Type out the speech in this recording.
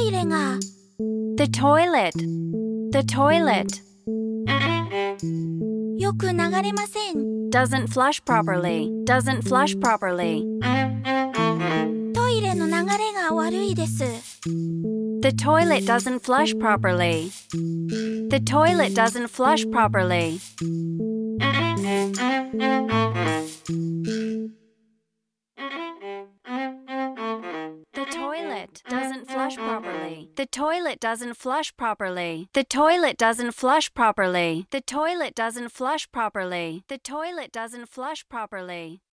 イレが The toilet. The toilet. よく流れません。 Doesn't flush properly. Doesn't flush properly. トイレの流れが悪いです。 The toilet doesn't flush properly. The toilet doesn't flush properly. The toilet doesn't flush properly. The toilet doesn't flush properly. The toilet doesn't flush properly. The toilet doesn't flush properly. The toilet doesn't flush properly.